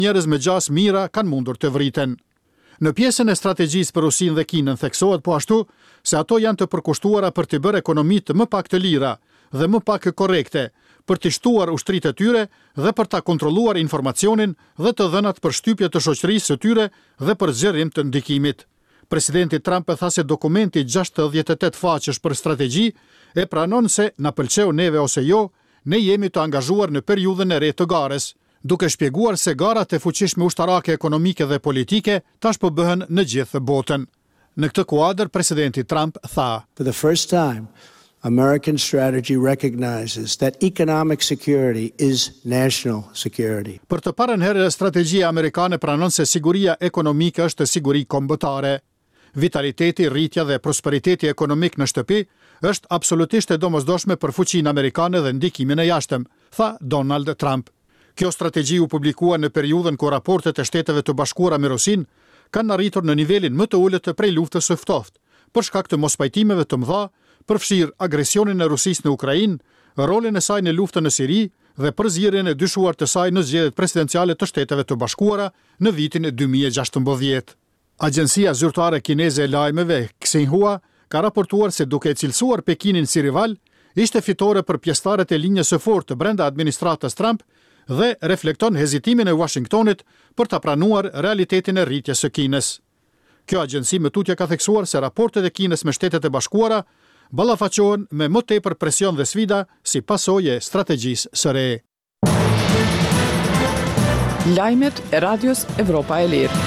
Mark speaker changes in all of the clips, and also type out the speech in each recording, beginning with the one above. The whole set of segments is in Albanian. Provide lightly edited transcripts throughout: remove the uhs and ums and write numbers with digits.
Speaker 1: njerëz me gjas mira kanë mundur të vriten. Në pjesën e strategjisë për Rusinë dhe Kinën theksohet po ashtu se ato janë të përkushtuara për të bërë ekonomitë më pak të lira dhe më pak korrekte, për të shtuar ushtritë e tyre dhe për ta kontrolluar informacionin dhe të dhënat për shtypje të shoqërisë së tyre dhe për zgjerim të ndikimit. Presidenti Trump e tha se dokumenti 68 faqesh për strategji e pranon se na pëlqeu neve ose jo, ne jemi të angazhuar në periudhën e re të garës, duke shpjeguar se garat e fuqishme ushtarake ekonomike dhe politike tash po bëhen në gjithë botën. Në këtë kuadër, presidenti Trump tha:
Speaker 2: For the first time, American strategy recognizes that economic security is national security.
Speaker 1: Për të parën herë strategjia amerikane pranon se siguria ekonomike është siguri kombëtare. Vitaliteti, rritja dhe prosperiteti ekonomik në shtëpi është absolutisht e domosdoshme për fuqinë amerikane dhe ndikimin e jashtëm, tha Donald Trump. Kjo strategji u publikua në periudhën ku raportet e Shteteve të Bashkuara me Rusinë kanë arritur në nivelin më të ulët prej luftës së ftohtë, për shkak të mospajtimeve të mëdha, përfshir agresionin e Rusisë në Ukrainë, rolin e saj në luftën në Siri dhe përzierjen e dyshuar të saj në zgjedhjet presidenciale të Shteteve të Bashkuara në vitin 2016. Agjencia zyrtare kineze e lajmeve Xinhua ka raportuar se duke e cilësuar Pekinin si rival, ishte fitore për pjesëtarët e linjës së fortë brenda administratës Trump dhe reflekton hezitimin e Washingtonit për ta pranuar realitetin e rritjes së Kinës. Kjo agjenci më tutje ka theksuar se raportet e Kinës me Shtetet e Bashkuara ballafaqohen me më tepër presion dhe sfida si pasojë e strategjisë së re.
Speaker 3: Lajmet e Radios Evropa e Lirë.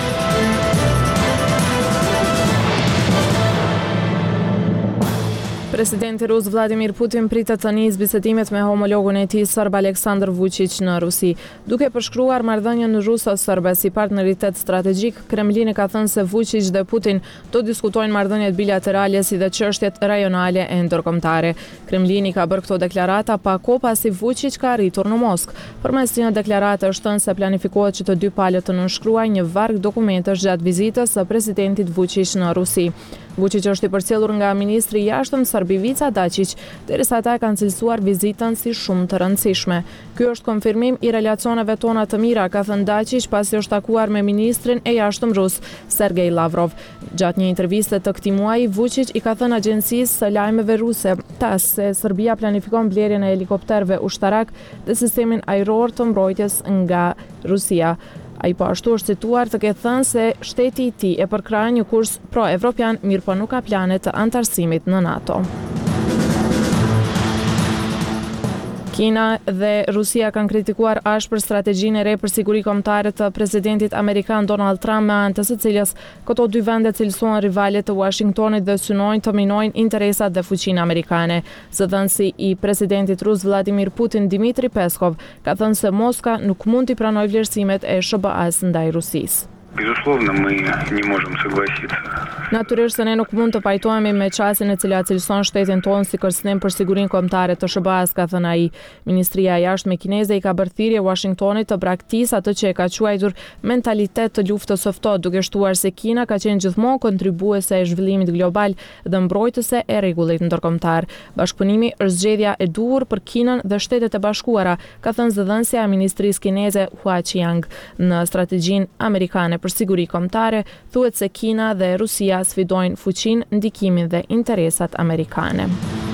Speaker 3: Presidenti rus Vladimir Putin pritet të nisë bisedimet me homologun e tij serb Aleksandar Vučić në Rusi. Duke përshkruar marrëdhënien ruso-serbe si partneritet strategjik, Kremlini ka thënë se Vučić dhe Putin do diskutojnë marrëdhëniet bilaterale si dhe çështjet rajonale e ndërkombëtare. Kremlini ka bërë këto deklarata pa kohë pasi Vučić ka arritur në Moskë. Përmes një deklarate është thënë se planifikohet që të dy palët të nënshkruajnë një varg dokumentesh gjatë vizitës së presidentit Vučić në Rusi. Vučić është i përcjellur nga ministri i jashtëm serb Ivica Dačić, derisa ata kanë cilësuar vizitën si shumë të rëndësishme. Ky është konfirmim i relacioneve tona të mira, ka thënë Dačić pasi është takuar me ministrin e jashtëm rus, Sergej Lavrov. Gjatë një interviste të këtij muaji, Vučić i ka thënë agjencisë së lajmeve ruse TASS se Serbia planifikon blerjen e helikopterëve ushtarak dhe sistemin ajror të mbrojtjes nga Rusia. Ai po ashtu është cituar të ketë thënë se shteti i tij e përkrah një kurs pro-evropian, mirë po nuk ka plane të antarësimit në NATO. Kina dhe Rusia kanë kritikuar ashpër strategjinë e re për siguri kombëtare të presidentit amerikan Donald Trump, me anë të së cilës këto dy vende cilësohen rivale të Washingtonit dhe synojnë të minojnë interesat dhe fuqinë amerikane. Zëdhënësi i presidentit rus Vladimir Putin, Dmitri Peskov, ka thënë se Moska nuk mund t'i pranojë vlerësimet e SBA-s ndaj Rusisë.
Speaker 4: Безусловно, мы не можем согласиться.
Speaker 3: Natyrisht se ne nuk mund të pajtohemi me çastin e cila cilëson shtetin tonë si kërcënim për sigurinë kombëtare të SBA-s, ka thënë ai. Ministria e jashtme kineze i ka bërë thirrje Washingtonit të braktisë atë që e ka quajtur mentalitet të luftës së ftohtë, duke shtuar se Kina ka qenë gjithmonë kontribuese e zhvillimit global dhe mbrojtëse e rregullit ndërkombëtar. Bashkëpunimi është zgjedhja e duhur për Kinën dhe Shtetet e Bashkuara, ka thënë zëdhënësja e ministrisë kineze Hua Qiang. Në strategjinë amerikane për siguri kombëtare, thuhet se Kina dhe Rusia sfidojnë fuqinë, ndikimin dhe interesat amerikane.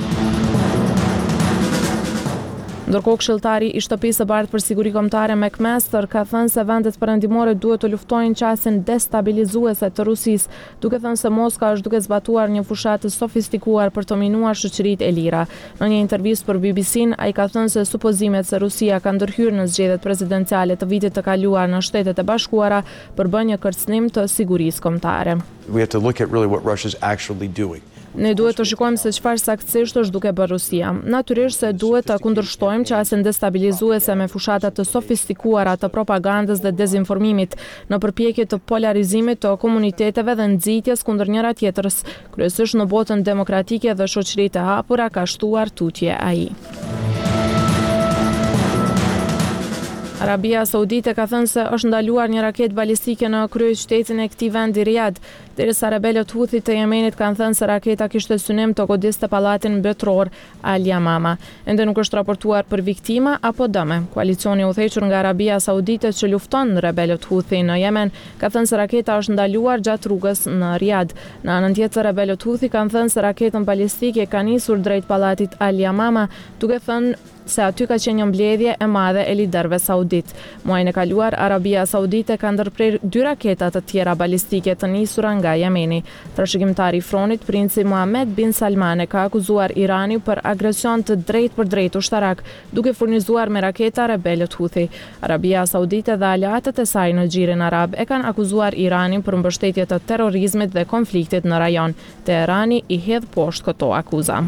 Speaker 3: Ndërkohë, këshilltari i Shtëpisë së Bardhë për Siguri Kombëtare McMaster ka thënë se vendet perëndimore duhet të luftojnë qasjen destabilizuese të Rusisë, duke thënë se Moska është duke zbatuar një fushatë të sofistikuar për të minuar shoqëritë e lira. Në një intervistë për BBC-n, ai ka thënë se supozimet se Rusia ka ndërhyrë në zgjedhjet presidenciale të vitit të kaluar në Shtetet e Bashkuara përbën një kërcënim të sigurisë kombëtare.
Speaker 5: We have to look at really what Russia's actually doing.
Speaker 3: Ne duhet të shikojmë se çfarë saktësisht është duke bërë Rusia. Natyrisht se duhet të kundërshtojmë qasjen destabilizuese me fushata të sofistikuara të propagandës dhe dezinformimit në përpjekje të polarizimit të komuniteteve dhe nxitjes kundër njëra tjetrës, kryesisht në botën demokratike dhe shoqëritë e hapura, ka shtuar tutje ai. Arabia Saudite ka thënë se është ndaluar një raketë balistike në kryeqytetin e këtij vendi Riyadh, derisa rebelët Houthi të Yemenit kanë thënë se raketa kishte synim të godiste pallatin mbretëror Al Yamama. Ende nuk është raportuar për viktima apo dëme. Koalicioni u udhëhequr nga Arabia Saudite që lufton rebelët Houthi në Yemen ka thënë se raketa është ndaluar gjatë rrugës në Riyadh. Në anën tjetër, rebelët Houthi kanë thënë se raketën balistike ka nisur drejt pallatit Al Yamama, duke thënë se aty ka qenë një mbledhje e madhe e liderëve saudit. Muajin e kaluar, Arabia Saudite ka ndërprer 2 raketa të tjera balistike të nisura nga Jemeni. Trashëgimtari i fronit, princi Mohammed bin Salman, ka akuzuar Irani për agresion të drejt për drejt ushtarak, duke furnizuar me raketa rebelët Houthi. Arabia Saudite dhe aleatët e saj në xhirin arab e kanë akuzuar Iranin për mbështetje të terrorizmit dhe konfliktit në rajon. Teherani i hedh poshtë këto akuza.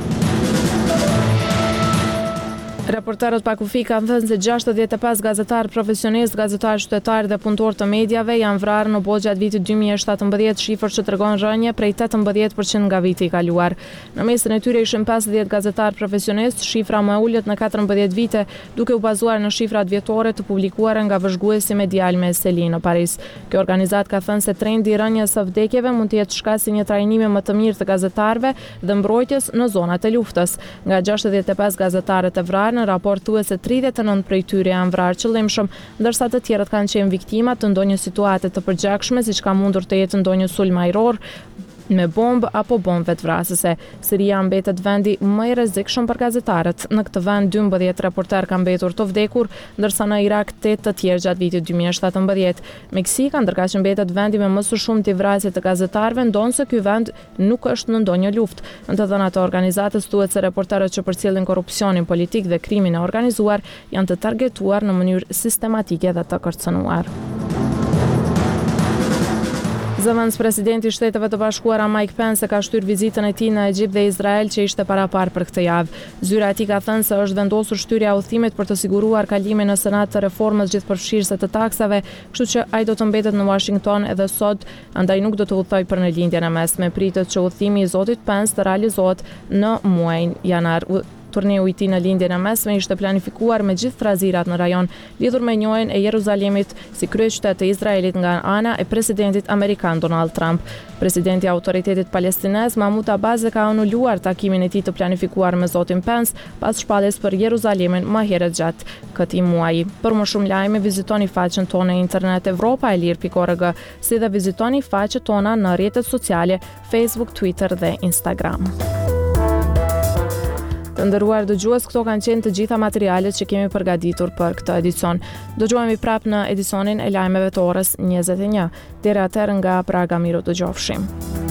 Speaker 3: Reporterët pa kufi kanë thënë se 65 gazetarë profesionistë, gazetarë qytetarë dhe punëtorë të mediave janë vrarë në botë gjatë vitit 2017, shifër që tregon rënje prej 18% nga viti i kaluar. Në mesin e tyre ishin 50 gazetarë profesionistë, shifra më e ulët në 14 vite, duke u bazuar në shifrat vjetore të publikuara nga vëzhguesi medial me Seli në Paris. Kjo organizatë ka thënë se trendi i rënjes së vdekjeve mund të jetë shkak si një trajnimi më të mirë të gazetarëve dhe mbrojtjes në zonat e luftës. Nga 65 gazetarët e vrarë, në raport thuhet se 39 prej tyre janë vrarë qëllimshëm, ndërsa të tjerët kanë qenë viktima të ndonjë situate të përgjakshme, siç ka mundur të jetë ndonjë sulm ajror me bombë apo bombë vetvrasëse. Siria mbetet vendi më i rrezikshëm për gazetarët. Në këtë vend 12 reporter kanë mbetur të vdekur, ndërsa në Irak 8 të tjerë gjatë vitit 2017. Meksika, ndërkaq që mbetet vendi me më së shumti vrasje të gazetarëve, ndonë se ky vend nuk është në ndonjë luftë. Në të dhënat e organizatës thuhet se reporterët që përcjellin korrupsionin politik dhe krimin e organizuar janë të targetuar në mënyrë sistematike dhe të kërcënuar. Zëvendës presidenti i Shteteve të Bashkuara Mike Pence ka shtyr vizitën e tij në Egjipt dhe Izrael që ishte paraparë për këtë javë. Zyra e tij ka thënë se është vendosur shtyrja e udhëtimit për të siguruar kalimin në Senat të reformës gjithëpërfshirëse të taksave, kështu që ai do të mbetet në Washington edhe sot, andaj nuk do të udhtojë për në lindjen e mesme. Pritet që udhëtimi i zotit Pence të realizohet në muajin janar. Turneu i tij në lindjen e mesme ishte planifikuar me gjithë trazirat në rajon, lidhur me njohjen e Jeruzalemit si kryeqytet të Izraelit nga ana e presidentit amerikan Donald Trump. Presidenti i Autoritetit Palestinez Mahmoud Abbas ka anuluar takimin e tij të planifikuar me zotin Pence pas shpalljes për Jeruzalemin më herët gjatë këtij muaji. Për më shumë lajme vizitoni faqen tonë në internet evropaelir.org, si dhe vizitoni faqet tona në rrjetet sociale Facebook, Twitter dhe Instagram. Të nderuar dëgjues, këto kanë qenë të gjitha materialet që kemi përgatitur për këtë edicion. Dëgjohemi prapë në edicionin e lajmeve të orës 21. Deri atëherë nga Praga, miru dëgjofshim.